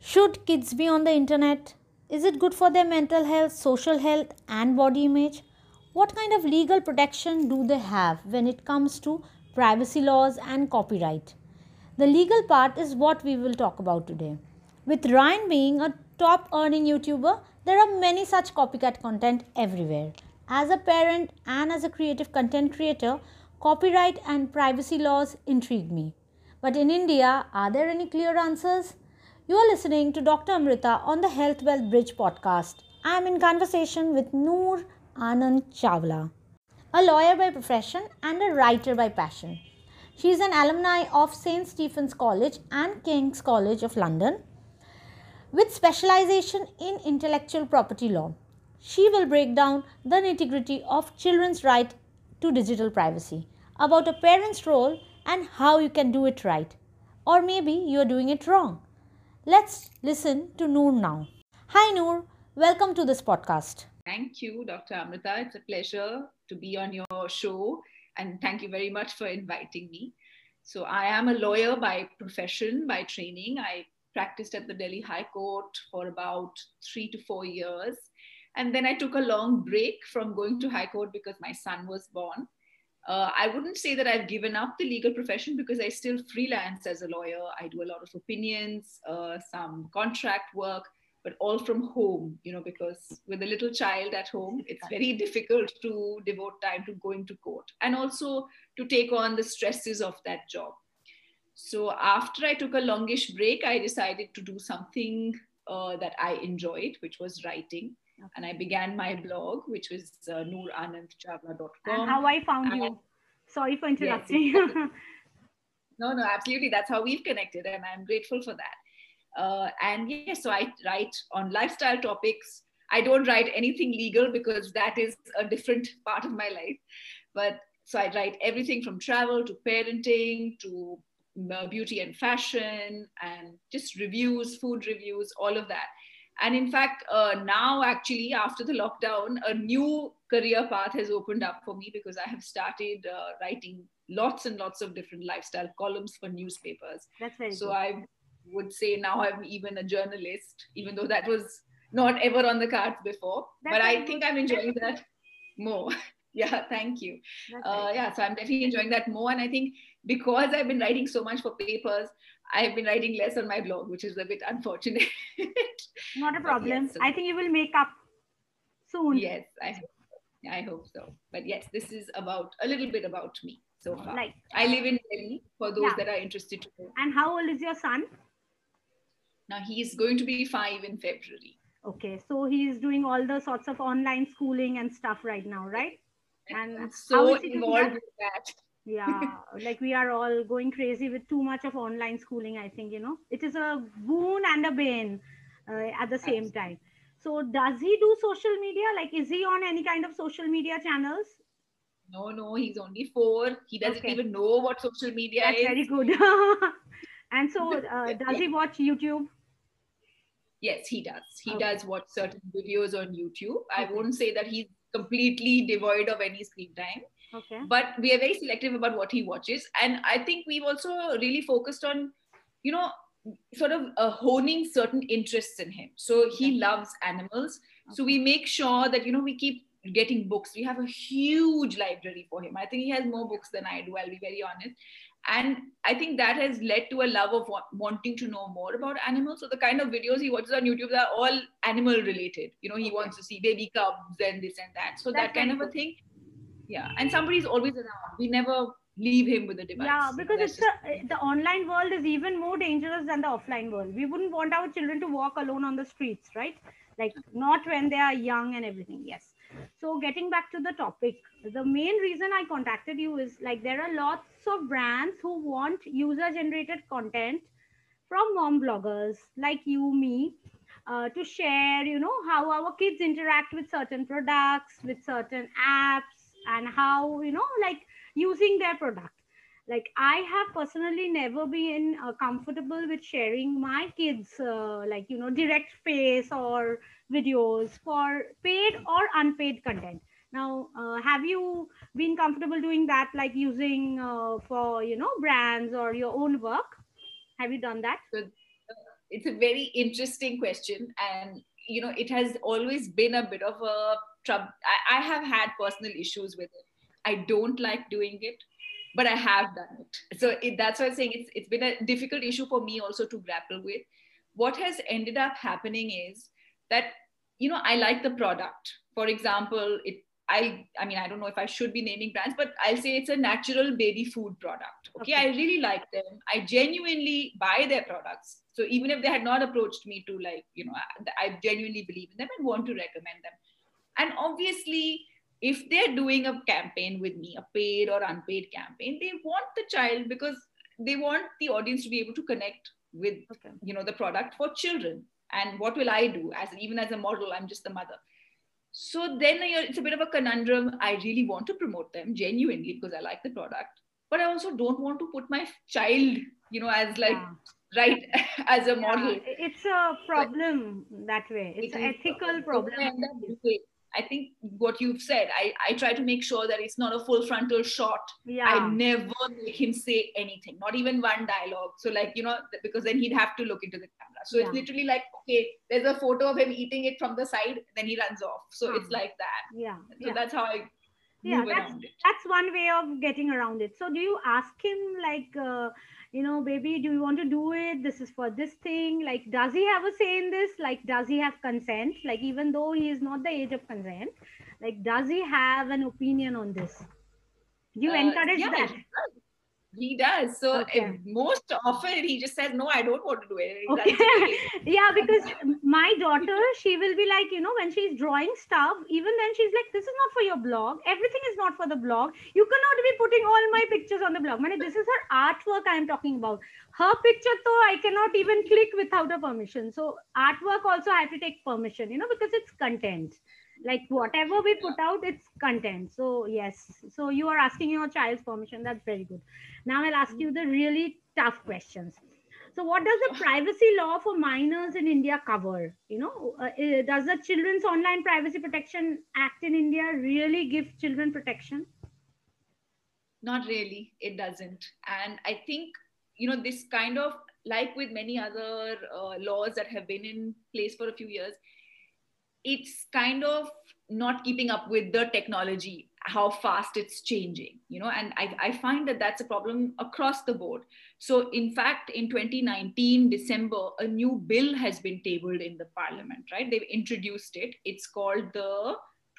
Should kids be on the internet? Is it good for their mental health, social health, and body image? What kind of legal protection do they have when it comes to privacy laws and copyright? The legal part is what we will talk about today. With Ryan being a top earning YouTuber, there are many such copycat content everywhere. As a parent and as a creative content creator, copyright and privacy laws intrigue me. But in India, are there any clear answers? You are listening to Dr. Amrita on the Health Wealth Bridge podcast. I am in conversation with Noor Anand Chawla, a lawyer by profession and a writer by passion. She is an alumni of St. Stephen's College and King's College of London with specialization in intellectual property law. She will break down the nitty-gritty of children's right to digital privacy, about a parent's role and how you can do it right. Or maybe you are doing it wrong. Let's listen to Noor now. Hi Noor, welcome to this podcast. Thank you, Dr. Amrita. It's a pleasure to be on your show, and thank you very much for inviting me. So, I am a lawyer by profession, by training. I practiced at the Delhi High Court for about 3 to 4 years. And then I took a long break from going to High Court because my son was born. I wouldn't say that I've given up the legal profession because I still freelance as a lawyer. I do a lot of opinions, some contract work, but all from home, because with a little child at home, it's very difficult to devote time to going to court and also to take on the stresses of that job. So after I took a longish break, I decided to do something that I enjoyed, which was writing. Okay. And I began my blog, which was nooranandchavla.com. And how I found you. Sorry for interrupting. Yes, exactly. No, absolutely. That's how we've connected, and I'm grateful for that. And yes, so I write on lifestyle topics. I don't write anything legal because that is a different part of my life. But so I write everything from travel to parenting to beauty and fashion and just reviews, food reviews, all of that. And in fact, now actually after the lockdown, a new career path has opened up for me because I have started writing lots and lots of different lifestyle columns for newspapers. That's very so good. I would say now I'm even a journalist, even though that was not ever on the cards before. But I think I'm enjoying that more. Yeah, thank you. Yeah, so I'm definitely enjoying that more. And I think because I've been writing so much for papers, I've been writing less on my blog, which is a bit unfortunate. Not a problem. Yes, so I think you will make up soon. Yes, I hope so. But yes, this is about a little bit about me so far. Like, I live in Delhi for those that are interested to know. And how old is your son? Now he's going to be 5 in February. Okay, so he's doing all the sorts of online schooling and stuff right now, right? And so involved with that. Yeah, like we are all going crazy with too much of online schooling. I think, it is a boon and a bane at the same time. So does he do social media? Like, is he on any kind of social media channels? No, he's only 4. He doesn't even know what social media is. That's very good. And so does he watch YouTube? Yes, he does. He does watch certain videos on YouTube. I won't say that he's completely devoid of any screen time. Okay. But we are very selective about what he watches. And I think we've also really focused on, sort of honing certain interests in him. So he loves animals. So we make sure that, we keep getting books. We have a huge library for him. I think he has more books than I do, I'll be very honest. And I think that has led to a love of wanting to know more about animals. So the kind of videos he watches on YouTube are all animal related. He wants to see baby cubs and this and that. So that kind of a thing. Yeah. And somebody's always around. We never leave him with a device. Yeah, because the online world is even more dangerous than the offline world. We wouldn't want our children to walk alone on the streets, right? Like not when they are young and everything. Yes. So getting back to the topic, the main reason I contacted you is like there are lots of brands who want user generated content from mom bloggers like you, me, to share, how our kids interact with certain products, with certain apps, and how, like using their product. Like I have personally never been comfortable with sharing my kids direct face or videos for paid or unpaid content. Now have you been comfortable doing that, like using for brands or your own work? Have you done that? it's a very interesting question, and it has always been a bit of a trouble. I have had personal issues with it. I don't like doing it, but I have done it. So that's why I'm saying it's been a difficult issue for me also to grapple with. What has ended up happening is that I like the product. For example, I mean, I don't know if I should be naming brands, but I'll say it's a natural baby food product. Okay. I really like them. I genuinely buy their products. So even if they had not approached me to I genuinely believe in them and want to recommend them. And obviously, if they're doing a campaign with me, a paid or unpaid campaign, they want the child because they want the audience to be able to connect with, the product for children. And what will I do even as a model? I'm just the mother. So then it's a bit of a conundrum. I really want to promote them genuinely because I like the product, but I also don't want to put my child, as as a model. It's a problem that way. It's an ethical problem. I think what you've said, I try to make sure that it's not a full frontal shot. I never make him say anything, not even one dialogue. So because then he'd have to look into the camera. So it's literally like, okay, there's a photo of him eating it from the side, then he runs off. So it's like that. So that's how I move around it. That's one way of getting around it. So do you ask him like, baby, do you want to do it? This is for this thing. Like, does he have a say in this? Like, does he have consent? Like, even though he is not the age of consent, like, does he have an opinion on this? Do you encourage that? He does. So most often he just says, no, I don't want to do it. Yeah, because my daughter, she will be like, when she's drawing stuff, even then she's like, this is not for your blog. Everything is not for the blog. You cannot be putting all my pictures on the blog. This is her artwork I'm talking about. Her picture, though, I cannot even click without a permission. So artwork also I have to take permission, because it's content. Like whatever we put out, it's content. So yes, so you are asking your child's permission. That's very good. Now I'll ask you the really tough questions. So what does the privacy law for minors in India cover? Does the Children's Online Privacy Protection Act in India really give children protection? Not really, it doesn't. And I think, this kind of, like with many other laws that have been in place for a few years, it's kind of not keeping up with the technology, how fast it's changing, and I find that that's a problem across the board. So in fact, in 2019, December, a new bill has been tabled in the parliament, right? They've introduced it. It's called the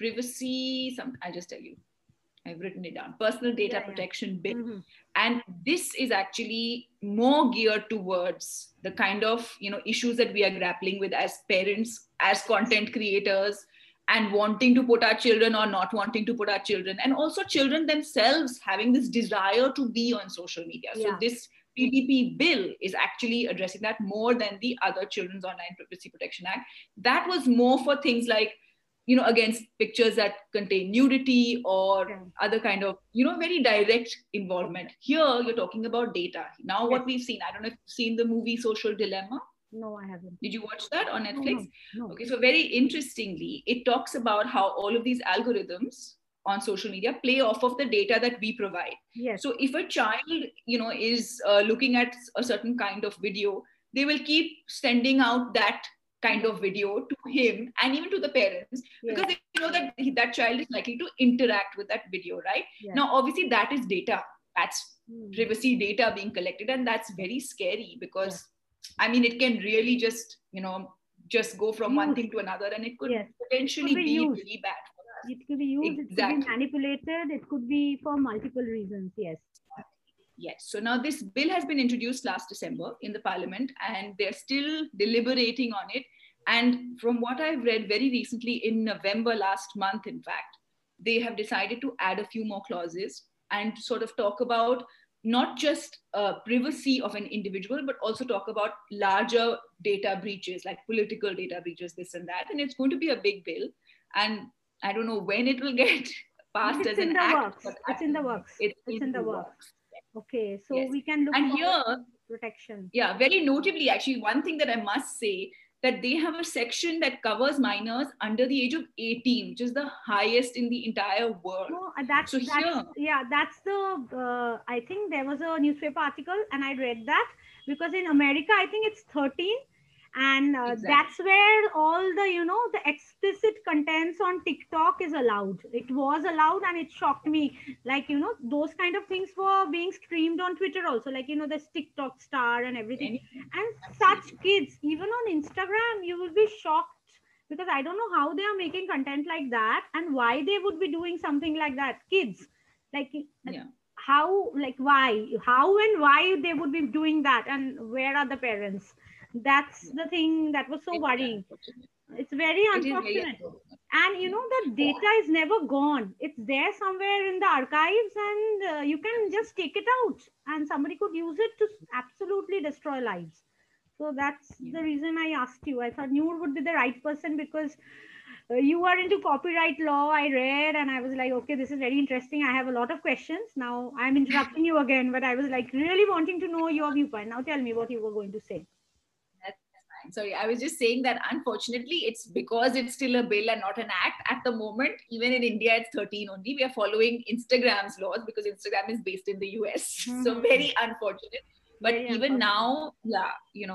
I'll just tell you. I've written it down. Personal Data Protection Bill. Mm-hmm. And this is actually more geared towards the kind of, issues that we are grappling with as parents, as content creators, and wanting to put our children or not wanting to put our children, and also children themselves having this desire to be on social media. So this PDP bill is actually addressing that more than the other Children's Online Privacy Protection Act. That was more for things like, against pictures that contain nudity or other kind of, very direct involvement. Here, you're talking about data. Now, what we've seen, I don't know if you've seen the movie Social Dilemma. No, I haven't. Did you watch that on Netflix? No. Okay, so very interestingly, it talks about how all of these algorithms on social media play off of the data that we provide. Yes. So if a child, is looking at a certain kind of video, they will keep sending out that kind of video to him and even to the parents, because they know that that child is likely to interact with that video, right? Now, obviously, that is data. That's privacy data being collected, and that's very scary because, it can really just go from one thing to another, and it could potentially be really bad for us. It could be used, it could be manipulated, it could be for multiple reasons, Yes. So now this bill has been introduced last December in the parliament, and they're still deliberating on it. And from what I've read very recently, in November last month, in fact, they have decided to add a few more clauses and sort of talk about not just privacy of an individual, but also talk about larger data breaches, like political data breaches, this and that. And it's going to be a big bill. And I don't know when it will get passed as an act. It's in the works. It's in the works. Okay, so we can look and for here, protection. Yeah, very notably, actually, one thing that I must say, that they have a section that covers minors under the age of 18, which is the highest in the entire world. No, that's the, I think there was a newspaper article and I read that, because in America, I think it's 13. And Exactly. that's where all the, you know, the explicit contents on TikTok is allowed. It was allowed, and it shocked me. Like, you know, those kind of things were being streamed on Twitter also, like, you know, this TikTok star and everything. Anything. And such Absolutely. kids, even on Instagram, you will be shocked, because I don't know how they are making content like that and why they would be doing something like that. Kids, like, Yeah. how, like, why, how and why they would be doing that, and where are the parents? That's Yeah. the thing that was so It is worrying. unfortunate. It's very It is very unfortunate. unfortunate. And you Yeah. know, the Oh, data is never gone. It's there somewhere in the archives, and you can just absolutely. take it out, and somebody could use it to absolutely destroy lives. So that's Yeah. the reason I asked you. I thought Noor would be the right person, because you are into copyright law. I read and I was like, okay, this is very interesting. I have a lot of questions. Now I'm interrupting you again, but I was like really wanting to know your viewpoint. Now tell me what you were going to say. That's fine. Sorry, I was just saying that unfortunately, it's because it's still a bill and not an act at the moment. Even in India, it's 13 only. We are following Instagram's laws because Instagram is based in the US. So Mm-hmm. very unfortunate. But Very even unfortunate. now, yeah,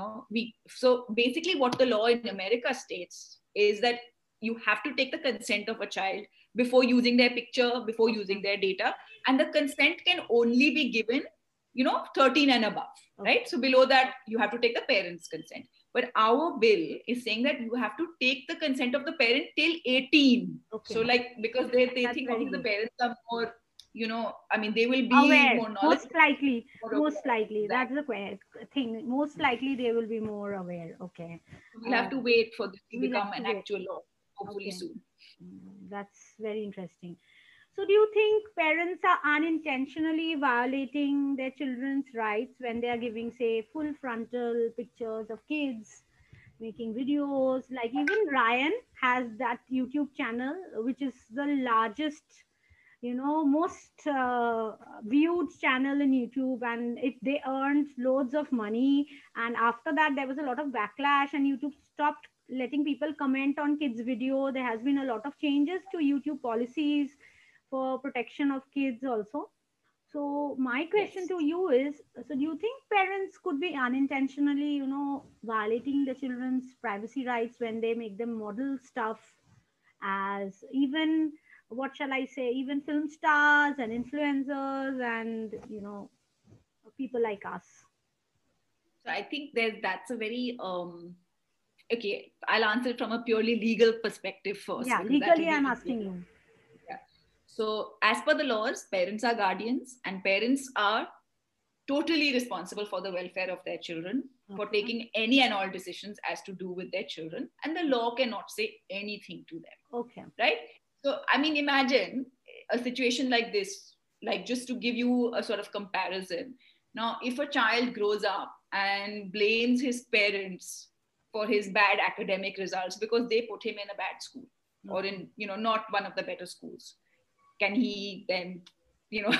so basically what the law in America states is that you have to take the consent of a child before using their picture, before Okay. using their data. And the consent can only be given, 13 and above, Okay. right? So below that, you have to take the parents' consent. But our bill is saying that you have to take the consent of the parent till 18. So, Okay. like, because they That's think very okay, the good. parents are more, I mean, they will be Aware, more most knowledgeable, likely. more Most aware. likely. That's Exactly. the thing. Most likely they will be more aware. Okay. So we'll have Uh, to wait for this to we'll have become to an wait. actual law, hopefully Okay. soon. That's very interesting. So, do you think parents are unintentionally violating their children's rights when they are giving, say, full frontal pictures of kids, making videos? Like, even Ryan has that YouTube channel, which is the largest, you know, most viewed channel in YouTube, and they earned loads of money. And after that, there was a lot of backlash, and YouTube stopped letting people comment on kids video. There has been a lot of changes to YouTube policies for protection of kids also. So my question Yes. to you is, so do you think parents could be unintentionally, you know, violating the children's privacy rights when they make them model stuff, as even, what shall I say, even film stars and influencers, and you know, people like us? So I think that's a very okay. I'll answer it from a purely legal perspective first Yeah, because that will legally be I'm easier. asking you. Yeah. So, as per the laws, parents are guardians and parents are totally responsible for the welfare of their children, for Okay. taking any and all decisions as to do with their children. And the law cannot say anything to them, Okay. right? So, I mean, imagine a situation like this, like just to give you a sort of comparison. Now, if a child grows up and blames his parents for his bad academic results because they put him in a bad school or Okay. in, not one of the better schools, can he then, you know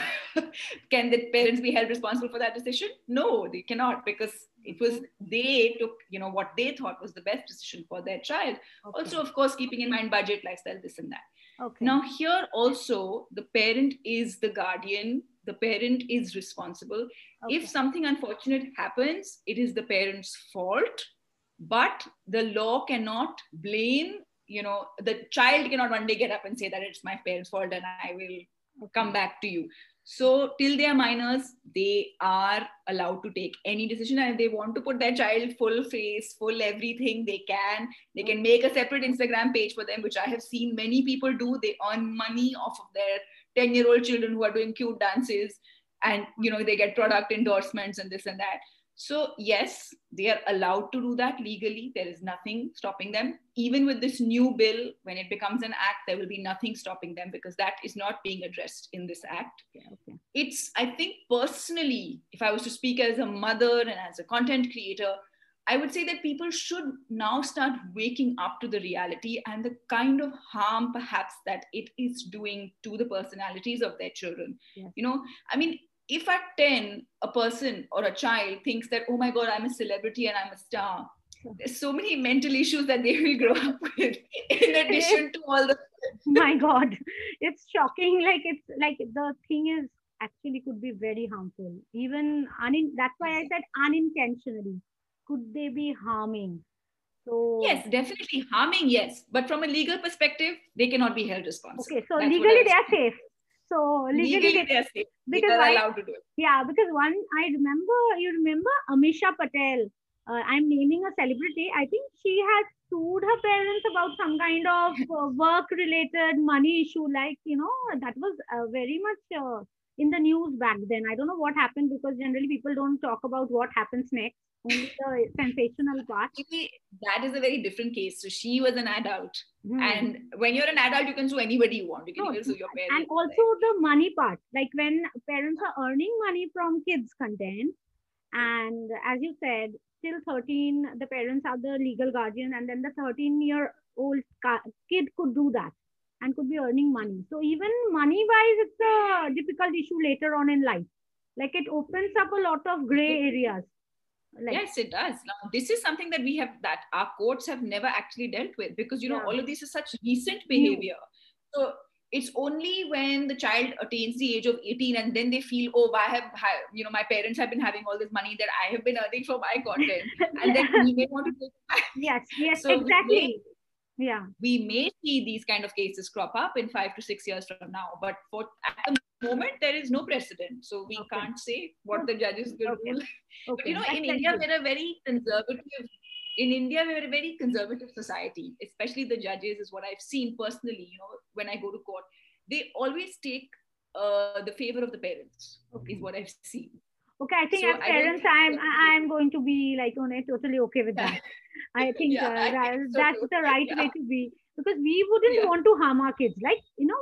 can the parents be held responsible for that decision? No, they cannot, because it was Okay. they took, what they thought was the best decision for their child. Okay. Also, of course, keeping in mind budget, lifestyle, this and that. Okay. Now here also the parent is the guardian, the parent is responsible. If Okay. something unfortunate happens, it is the parent's fault, but the law cannot blame, the child cannot one day get up and say that it's my parents' fault and I will come Okay. back to you. So till they are minors, they are allowed to take any decision, and if they want to put their child full face, full everything, they can. They can Okay. make a separate Instagram page for them, which I have seen many people do. They earn money off of their 10-year-old children who are doing cute dances, and they get product endorsements and this and that. So yes, they are allowed to do that legally. There is nothing stopping them. Even with this new bill, when it becomes an act, there will be nothing stopping them because that is not being addressed in this act. Okay. Okay. It's, I think personally, if I was to speak as a mother and as a content creator, I would say that people should now start waking up to the reality and the kind of harm perhaps that it is doing to the personalities of their children. Yes. I mean, if at 10, a person or a child thinks that, oh my God, I'm a celebrity and I'm a star, Sure. there's so many mental issues that they will grow up with, in addition to all the. My God, it's shocking. Like, it's like the thing is actually could be very harmful. Even that's why I said unintentionally. Could they be harming? So yes, definitely harming, yes. But from a legal perspective, they cannot be held responsible. okay, so That's what I legally was they are saying. safe. So Legally, they are safe. They because are why? allowed to do it. Yeah, because one I remember, you remember Amisha Patel. I'm naming a celebrity. I think she has sued her parents about some kind of work-related money issue. Like, you know, that was very much in the news back then. I don't know what happened because generally people don't talk about what happens next, only the sensational part. Actually, that is a very different case. So she was an adult. Hmm. And when you're an adult, you can sue anybody you want. You can No, even sue your and parents. also the money part, like when parents are earning money from kids' content, and as you said, till 13, the parents are the legal guardian, and then the 13-year-old kid could do that and could be earning money. So even money-wise, it's a difficult issue later on in life. Like it opens up a lot of gray areas. Like, Yes, it does. Now, this is something that that our courts have never actually dealt with because, Yeah. all of this is such recent New. behavior. So it's only when the child attains the age of 18 and then they feel, oh, my parents have been having all this money that I have been earning for my content. And then we may want to take it back. Yes, So exactly. Yeah. we may see these kind of cases crop up in 5 to 6 years from now. But at the moment, there is no precedent. So we Okay. can't say what the judges will Okay. rule. But Okay. in That's very India, good. we're a very conservative. In India, we're a very conservative society, especially the judges, is what I've seen personally. When I go to court, they always take the favor of the parents. Okay. Is what I've seen. Okay, I think So as I don't parents, think I'm going to be like, totally okay with that. I think Yeah, I think so that's too. the right Yeah. way to be, because we wouldn't Yeah. want to harm our kids. Like,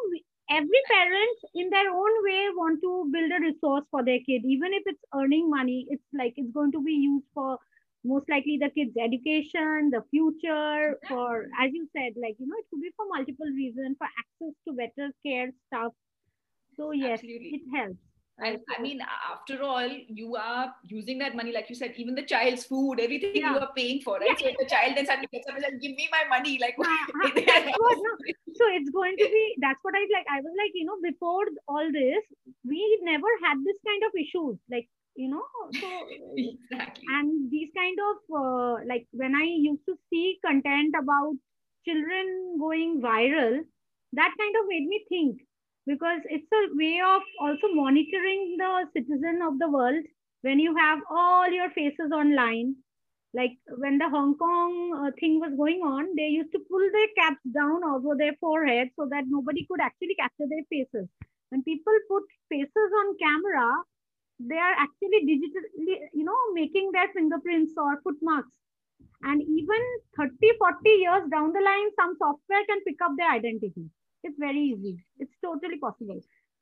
every parent in their own way want to build a resource for their kid, even if it's earning money. It's like it's going to be used for most likely the kids' education, the future, for, as you said, like, it could be for multiple reasons, for access to better care stuff. So yes, Absolutely. it helps. And I mean, after all, you are using that money, like you said, even the child's food, everything you are paying for, right? So if the child then suddenly gets up and says, give me my money, like, that's what, no. So it's going to be, that's what I was like, before all this, we never had this kind of issues. Like, so, exactly. and these kind of, like when I used to see content about children going viral, that kind of made me think, because it's a way of also monitoring the citizen of the world when you have all your faces online. Like when the Hong Kong thing was going on, they used to pull their caps down over their forehead so that nobody could actually capture their faces. When people put faces on camera, they are actually digitally, making their fingerprints or footmarks. And even 30, 40 years down the line, some software can pick up their identity. It's very easy. It's totally possible.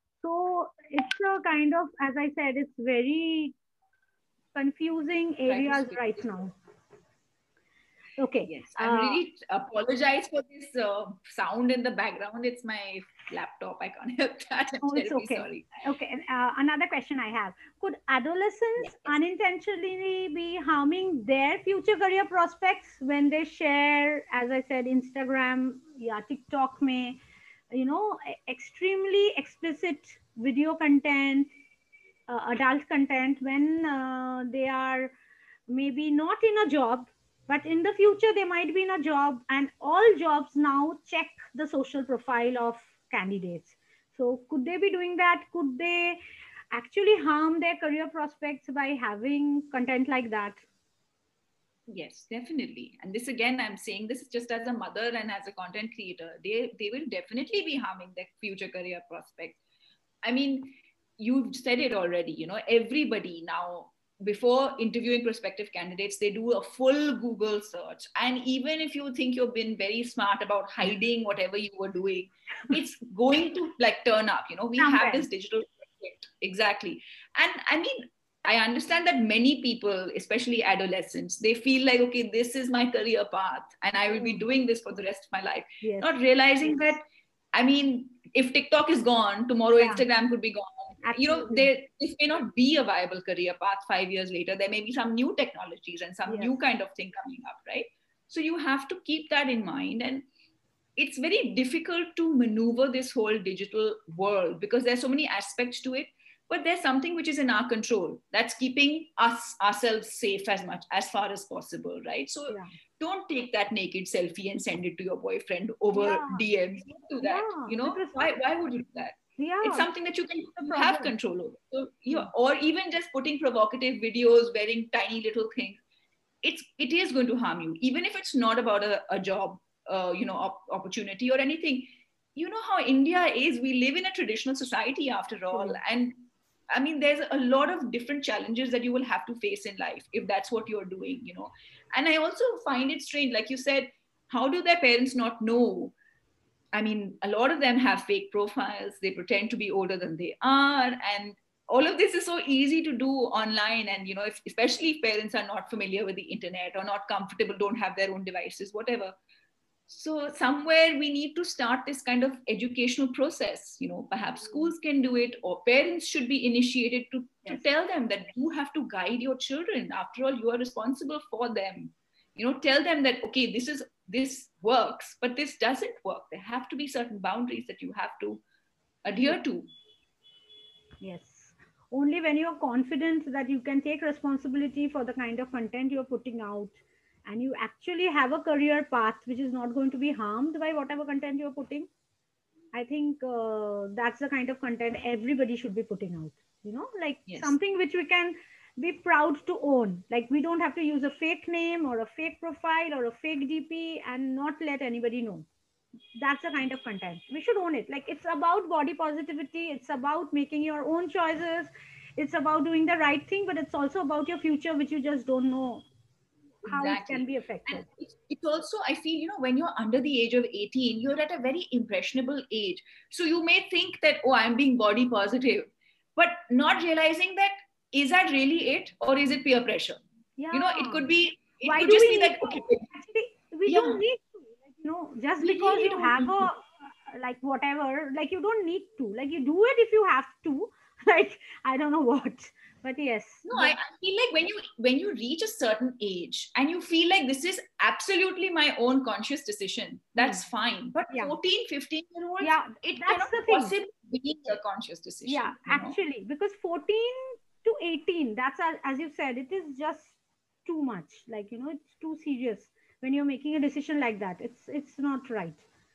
So it's a kind of, as I said, it's very confusing areas right now. Okay. Yes, I really apologize for this sound in the background. It's my laptop. I can't help that. I'm it's terribly okay. sorry. Okay. Another question I have. Could adolescents unintentionally be harming their future career prospects when they share, as I said, Instagram, TikTok may, extremely explicit video content, adult content, when they are maybe not in a job, but in the future they might be in a job, and all jobs now check the social profile of candidates. So could they be doing that? Could they actually harm their career prospects by having content like that? Yes, definitely. And this again, I'm saying this just as a mother and as a content creator. They will definitely be harming their future career prospects. I mean, you've said it already, everybody now, before interviewing prospective candidates, they do a full Google search. And even if you think you've been very smart about hiding whatever you were doing, it's going to like turn up. We have this digital footprint. Exactly. And I mean, I understand that many people, especially adolescents, they feel like, okay, this is my career path and I will be doing this for the rest of my life. Yes. Not realizing that, I mean, if TikTok is gone, tomorrow Instagram could be gone. Absolutely. This may not be a viable career path 5 years later. There may be some new technologies and some new kind of thing coming up, right? So you have to keep that in mind. And it's very difficult to maneuver this whole digital world because there's so many aspects to it. but there's something which is in our control. That's keeping ourselves safe as far as possible, right? So don't take that naked selfie and send it to your boyfriend over DMs. Don't do that. Why would you do that? It's something that you can have control over. So or even just putting provocative videos, wearing tiny little things. It is going to harm you, even if it's not about a job, opportunity or anything. You know how India is. We live in a traditional society after all, and I mean, there's a lot of different challenges that you will have to face in life if that's what you're doing, And I also find it strange, like you said, how do their parents not know? I mean, a lot of them have fake profiles. They pretend to be older than they are. And all of this is so easy to do online. And, especially if parents are not familiar with the internet or not comfortable, don't have their own devices, whatever. So somewhere we need to start this kind of educational process. Perhaps schools can do it, or parents should be initiated to tell them that you have to guide your children. After all, you are responsible for them. Tell them that, okay, this works, but this doesn't work. There have to be certain boundaries that you have to adhere to. Yes. Only when you're confident that you can take responsibility for the kind of content you're putting out, and you actually have a career path which is not going to be harmed by whatever content you're putting, I think that's the kind of content everybody should be putting out. Something which we can be proud to own. Like, we don't have to use a fake name or a fake profile or a fake DP and not let anybody know. That's the kind of content we should own it. Like, it's about body positivity. It's about making your own choices. It's about doing the right thing, but it's also about your future, which you just don't know how it can be affected. And it's also, I feel, when you're under the age of 18, you're at a very impressionable age. So you may think that, oh, I'm being body positive, but not realizing that, is that really it? Or is it peer pressure? It could be, Why do we need okay, actually, we don't need to, just because you have a, whatever, you don't need to, you do it if you have to, I don't know what. But yes. No, I feel like when you reach a certain age and you feel like this is absolutely my own conscious decision, that's fine. But 14, 15-year-olds, it cannot possibly be a conscious decision. Yeah, actually, because 14 to 18, that's, as you said, it is just too much. It's too serious when you're making a decision like that. It's not right.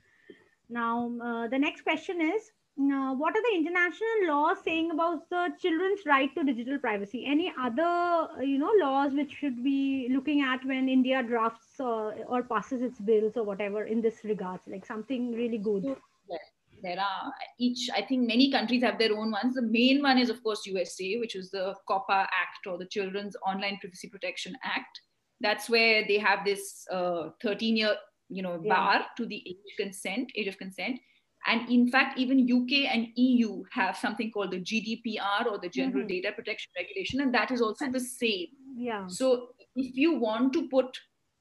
Now, the next question is, what are the international laws saying about the children's right to digital privacy? Any other, laws which should be looking at when India drafts or passes its bills or whatever in this regards, something really good? There are I think many countries have their own ones. The main one is, of course, USA, which is the COPPA Act, or the Children's Online Privacy Protection Act. That's where they have this 13-year, bar to the age of consent. And in fact, even UK and EU have something called the GDPR, or the General Data Protection Regulation, and that is also the same. Yeah. So if you want to put,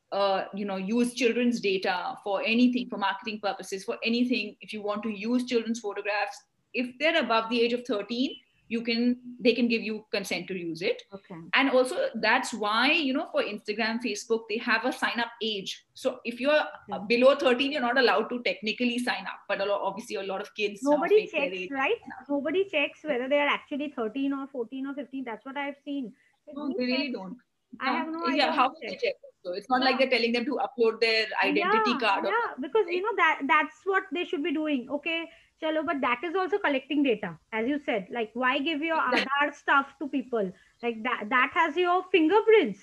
use children's data for anything, for marketing purposes, for anything, if you want to use children's photographs, if they're above the age of 13, they can give you consent to use it. Okay. And also that's why, for Instagram, Facebook, they have a sign up age. So if you're below 13, you're not allowed to technically sign up. But obviously a lot of kids. Nobody checks, right? Nobody checks whether they are actually 13 or 14 or 15. That's what I've seen. No, they really don't. I have no idea. Yeah, how can they check? So it's not like they're telling them to upload their identity card. Yeah, because that's what they should be doing. Okay, chalo, but that is also collecting data, as you said. Why give your Aadhaar stuff to people? That has your fingerprints.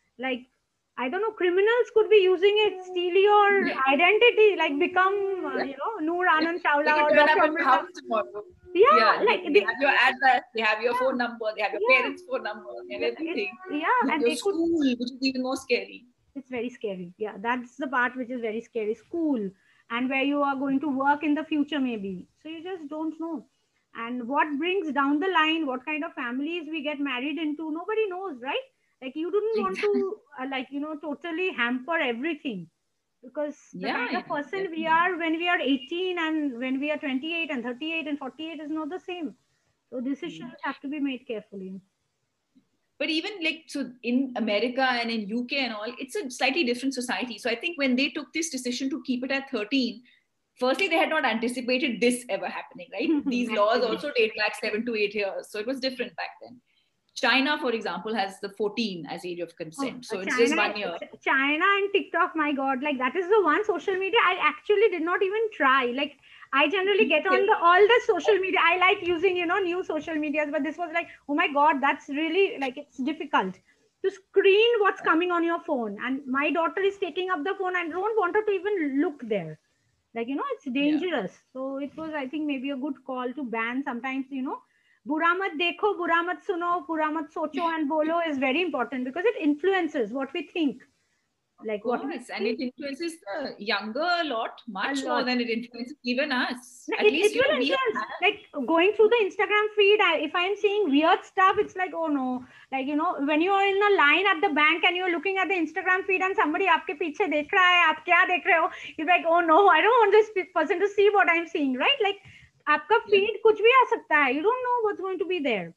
I don't know, criminals could be using it, steal your identity, become, Noor Anand Chawla or Dr. Yeah, they have your address, they have your phone number, they have your parents' phone number, they have everything. And your school, which is even more scary. It's very scary. Yeah, that's the part which is very scary. School, and where you are going to work in the future, maybe. So you just don't know. And what brings down the line, what kind of families we get married into, nobody knows, right? You didn't want to, totally hamper everything. Because the kind of person we are when we are 18 and when we are 28 and 38 and 48 is not the same. So decisions have to be made carefully. But even so in America and in UK and all, it's a slightly different society. So I think when they took this decision to keep it at 13, firstly, they had not anticipated this ever happening, right? These laws also date back 7 to 8 years. So it was different back then. China, for example, has the 14 as age of consent. So it's just 1 year. China and TikTok, my God, like that is the one social media I actually did not even try. Like I generally get on all the social media. I like using, new social medias, but this was like, oh my God, that's really like, it's difficult to screen what's coming on your phone. And my daughter is taking up the phone and don't want her to even look there. Like, it's dangerous. So it was, I think, maybe a good call to ban sometimes, Bura mat dekho, bura mat suno, bura mat socho and bolo is very important because it influences what we think. Like of course, and it influences the younger a lot, much more than it influences even us. At least, it will influence. Like going through the Instagram feed, if I'm seeing weird stuff, it's like, oh no. Like, when you are in a line at the bank and you're looking at the Instagram feed and somebody aapke piche dekh raha hai, aap kya dekh rahe ho? You're like, oh no, I don't want this person to see what I'm seeing, right? Like, aapka feed kuch bhi aa sakta hai. You don't know what's going to be there.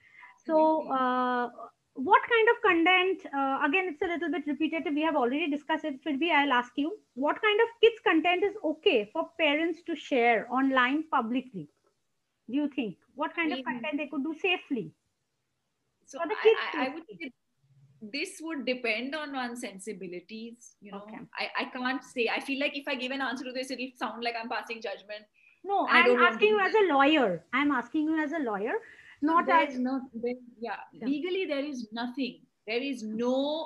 So, what kind of content, again, it's a little bit repetitive. We have already discussed it. Firbi, I'll ask you, what kind of kids content is okay for parents to share online publicly? Do you think? What kind of content they could do safely? So I would say this would depend on one's sensibilities. Okay. I can't say. I feel like if I give an answer to this, it'll sound like I'm passing judgment. No, I'm asking you as a lawyer. I'm asking you as a lawyer. Not as legally there is nothing. There is no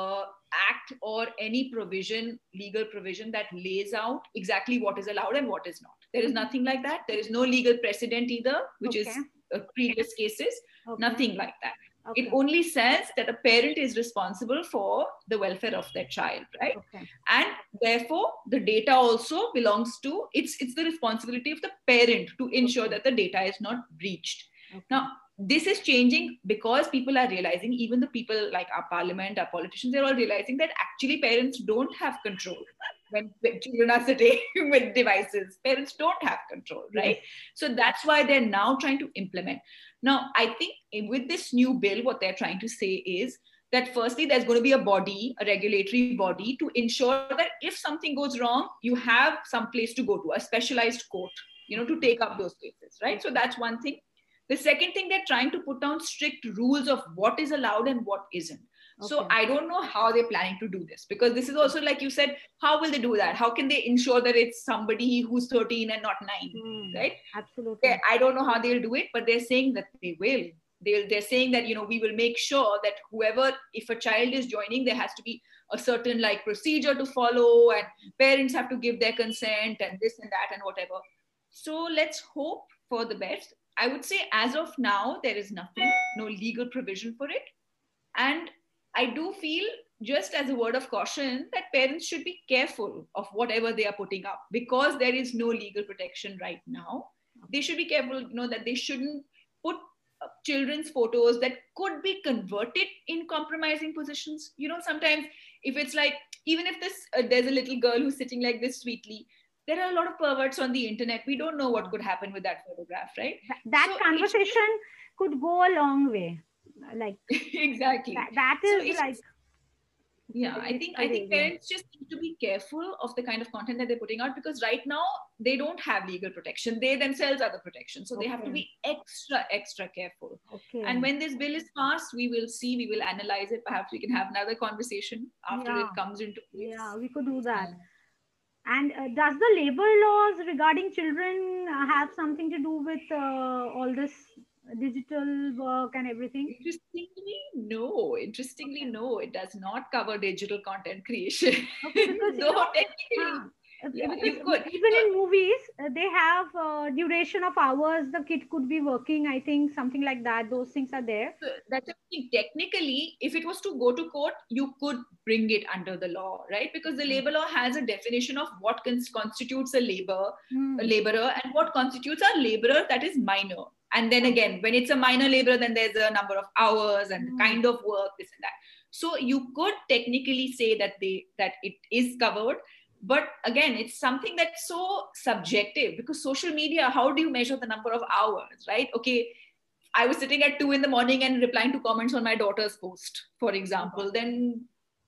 act or any provision, legal provision that lays out exactly what is allowed and what is not. There is nothing like that. There is no legal precedent either, which is previous cases. Nothing like that. It only says that a parent is responsible for the welfare of their child, right? And therefore, the data also belongs to, it's the responsibility of the parent to ensure that the data is not breached. Now, this is changing because people are realizing, even the people like our parliament, our politicians, they're all realizing that actually parents don't have control when children are sitting with devices. Parents don't have control, right? So that's why they're now trying to implement. Now, I think with this new bill, what they're trying to say is that firstly, there's going to be a body, a regulatory body to ensure that if something goes wrong, you have some place to go to, a specialized court, to take up those cases, right? So that's one thing. The second thing, they're trying to put down strict rules of what is allowed and what isn't. So I don't know how they're planning to do this, because this is also, like you said, how will they do that? How can they ensure that it's somebody who's 13 and not 9, right? Absolutely. I don't know how they'll do it, but they're saying that they will. They're saying that, we will make sure that whoever, if a child is joining, there has to be a certain procedure to follow, and parents have to give their consent and this and that and whatever. So let's hope for the best. I would say as of now, there is nothing, no legal provision for it. And I do feel, just as a word of caution, that parents should be careful of whatever they are putting up, because there is no legal protection right now. They should be careful, that they shouldn't put children's photos that could be converted in compromising positions. Sometimes if it's like, even if there's a little girl who's sitting like this sweetly, there are a lot of perverts on the internet. We don't know what could happen with that photograph, right? That conversation could go a long way. Like exactly. That is I think parents just need to be careful of the kind of content that they're putting out, because right now they don't have legal protection. They themselves are the protection. So they have to be extra careful. And when this bill is passed, we will see, we will analyze it. Perhaps we can have another conversation after it comes into place. Yeah, we could do that. And does the labor laws regarding children have something to do with all this digital work and everything? Interestingly, no. It does not cover digital content creation. Because technically, you could. Even in movies, they have duration of hours the kid could be working. I think something like that. Those things are there. So that's technically, if it was to go to court, you could bring it under the law, right? Because the labor law has a definition of what constitutes a laborer, and what constitutes a laborer that is minor. And then again, when it's a minor laborer, then there's a number of hours and the kind of work, this and that. So you could technically say that it is covered. But again, it's something that's so subjective, because social media, how do you measure the number of hours, right? Okay, I was sitting at 2 a.m. and replying to comments on my daughter's post, for example, then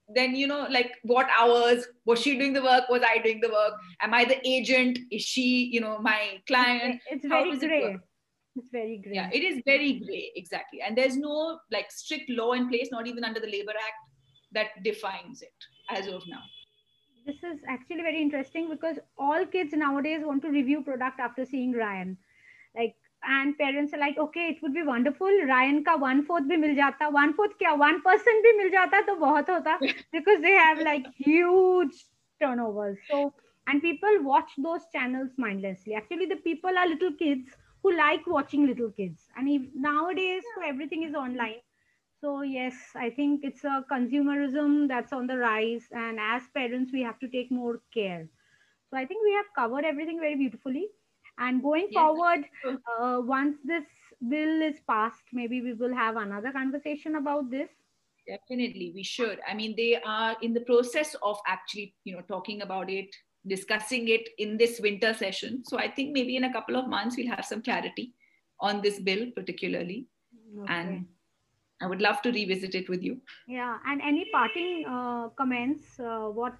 then, like what hours? Was she doing the work? Was I doing the work? Am I the agent? Is she, my client? It's How very does it gray. work? It's very gray. Yeah, it is very gray, exactly. And there's no like strict law in place, not even under the Labor Act, that defines it as of now. This is actually very interesting because all kids nowadays want to review product after seeing Ryan. Like, and parents are like, okay, it would be wonderful. Ryan ka 1/4 bhi mil jata. 1/4 kya? 1% bhi mil jata to bahut hota, because they have like huge turnovers. So, and people watch those channels mindlessly. Actually, the people are little kids who like watching little kids. And if, nowadays, so everything is online. So yes, I think it's a consumerism that's on the rise, and as parents, we have to take more care. So I think we have covered everything very beautifully. And going Yes. forward, once this bill is passed, maybe we will have another conversation about this. Definitely, we should. I mean, they are in the process of actually, talking about it, discussing it in this winter session. So I think maybe in a couple of months we'll have some clarity on this bill particularly. Okay. And I would love to revisit it with you. Yeah, and any parting comments? What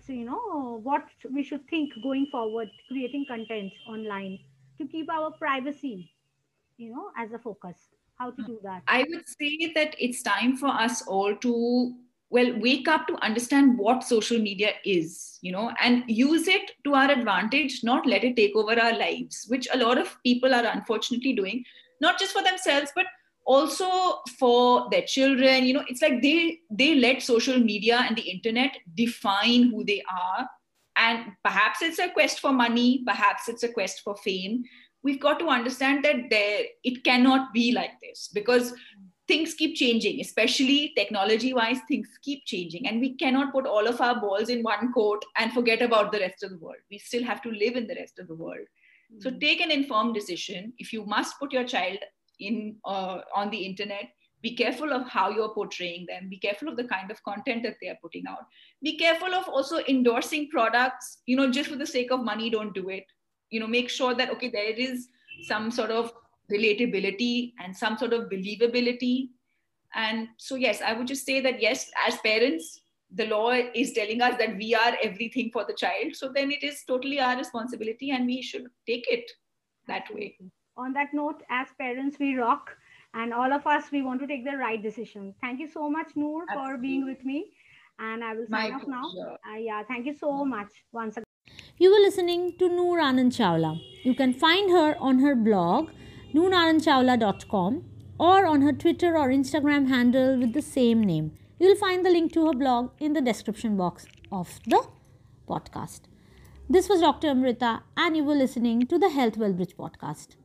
we should think going forward, creating content online to keep our privacy, as a focus. How to do that? I would say that it's time for us all to, wake up to understand what social media is, and use it to our advantage, not let it take over our lives, which a lot of people are unfortunately doing, not just for themselves, but also for their children. It's like they let social media and the internet define who they are. And perhaps it's a quest for money, perhaps it's a quest for fame. We've got to understand that it cannot be like this, because things keep changing, especially technology wise. Things keep changing, and we cannot put all of our balls in one court and forget about the rest of the world. We still have to live in the rest of the world. So take an informed decision. If you must put your child in on the internet, be careful of how you're portraying them. Be careful of the kind of content that they are putting out. Be careful of also endorsing products, just for the sake of money. Don't do it. Make sure that, okay, there is some sort of relatability and some sort of believability. And so, yes, I would just say that, yes, as parents, the law is telling us that we are everything for the child. So then it is totally our responsibility, and we should take it that way. On that note, as parents, we rock, and all of us, we want to take the right decision. Thank you so much, Noor, for being with me. And I will sign off now. Yeah, thank you so much once again. You were listening to Noor Anand Chawla. You can find her on her blog, nooranandchawla.com, or on her Twitter or Instagram handle with the same name. You will find the link to her blog in the description box of the podcast. This was Dr. Amrita, and you were listening to the Health Well Bridge podcast.